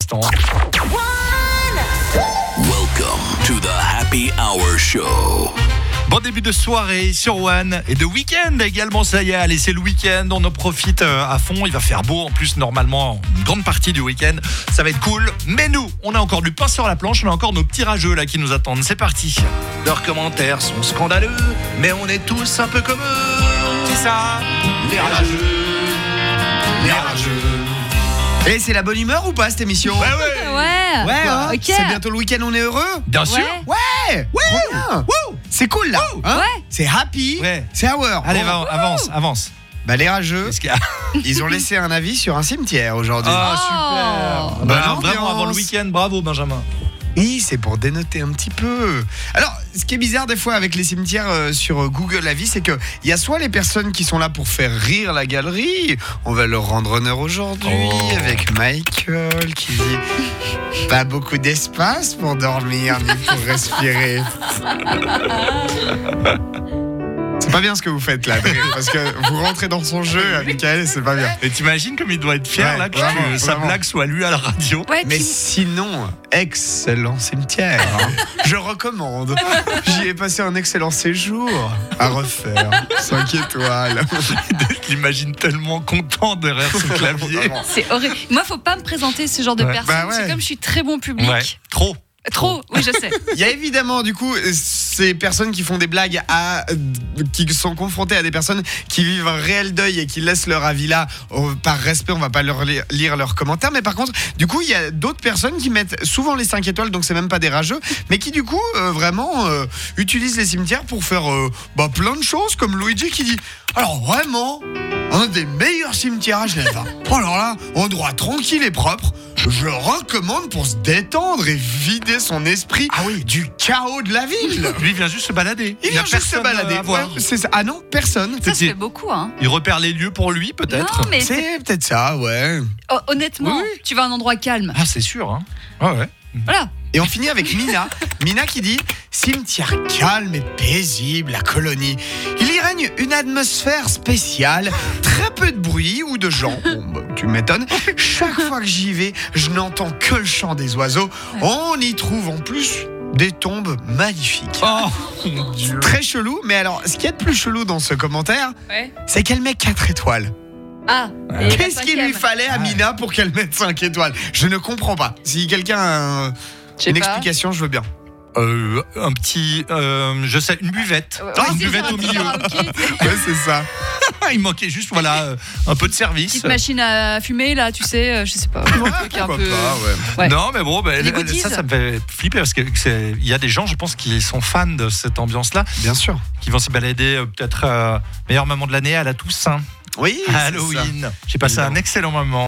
instants. Welcome to the Happy Hour Show. Bon début de soirée sur One et de week-end également, ça y est, allez, c'est le week-end, on en profite à fond, il va faire beau en plus normalement une grande partie du week-end, ça va être cool, mais nous, on a encore du pain sur la planche, on a encore nos petits rageux là qui nous attendent, c'est parti. Leurs commentaires sont scandaleux, mais on est tous un peu comme eux, c'est ça, les rageux, les rageux. Et c'est la bonne humeur ou pas cette émission? Ouais. Ouais, hein. Ok. C'est bientôt le week-end, on est heureux? Bien sûr. Ouais. Trop bien. C'est cool là. Hein, Ouais. c'est happy. Ouais. C'est hour. Allez, Bon. avance. Bah les rageux, Qu'est-ce qu'il y a? ils ont laissé un avis sur un cimetière aujourd'hui. Ah, super. Bonne Vraiment ambiance. avant le week-end, bravo Benjamin. Oui, c'est pour dénoter un petit peu. Alors, ce qui est bizarre des fois avec les cimetières sur Google Avis, c'est que il y a soit les personnes qui sont là pour faire rire la galerie, on va leur rendre honneur aujourd'hui avec Michael qui dit pas beaucoup d'espace pour dormir ni pour respirer. C'est pas bien ce que vous faites là, de rire, parce que vous rentrez dans son jeu, Michael, c'est pas bien. Et t'imagines comme il doit être fier Ouais, là que vraiment, sa vraiment. blague soit lue à la radio. Ouais, Mais sinon, excellent cimetière. Hein. Je recommande. J'y ai passé un excellent séjour à refaire. 5 étoiles. Je l'imagine tellement content derrière son clavier. c'est horrible. Moi, faut pas me présenter ce genre de Ouais. personne. Bah ouais. C'est comme je suis très bon public. Ouais, trop. Trop, oui, je sais. Il y a évidemment du coup ces personnes qui font des blagues qui sont confrontées à des personnes qui vivent un réel deuil et qui laissent leur avis là. Par respect, on va pas leur lire leurs commentaires, mais par contre du coup il y a d'autres personnes qui mettent souvent les 5 étoiles, donc c'est même pas des rageux, mais qui du coup vraiment utilisent les cimetières pour faire plein de choses, comme Luigi qui dit alors vraiment un des meilleurs cimetières à Genève. Oh alors là, endroit tranquille et propre. Je recommande pour se détendre et vider son esprit du chaos de la ville. Lui, il vient juste se balader. Il vient a juste se personne balader. à voir. Ouais, c'est ça. Ah non, personne. Ça se fait beaucoup, hein. Il repère les lieux pour lui, peut-être. Non, mais C'est peut-être ça, ouais. honnêtement, Oui. tu vas à un endroit calme. Ah, c'est sûr, hein. Ouais. Voilà. Et on finit avec Mina. Mina qui dit cimetière calme et paisible, la colonie. Il y règne une atmosphère spéciale, très peu de bruit ou de gens. Bon, tu m'étonnes. Chaque fois que j'y vais, je n'entends que le chant des oiseaux. On y trouve en plus des tombes magnifiques. Oh, mon Dieu. Très chelou, mais alors, ce qui est de plus chelou dans ce commentaire, Ouais. c'est qu'elle met 4 étoiles. Ah. et la Qu'est-ce qu'il lui cinquième. fallait à Mina pour qu'elle mette 5 étoiles? Je ne comprends pas. Si quelqu'un a Je sais une pas. explication, je veux bien. Un petit, je sais, une buvette. Ouais, Une c'est buvette ça, au tu milieu. auras un kit. Ouais, c'est ça. Il manquait juste, voilà, un peu de service. Petite machine à fumer, là, tu sais, je sais pas. Un truc un Pourquoi peu- pas, ouais. Ouais. Non, mais bon, Des goodies. ça me fait flipper parce que il y a des gens, je pense, qui sont fans de cette ambiance-là, Bien sûr. qui vont se balader peut-être meilleure maman de l'année à la Toussaint, Oui. à Halloween. J'ai passé un Évidemment. excellent moment.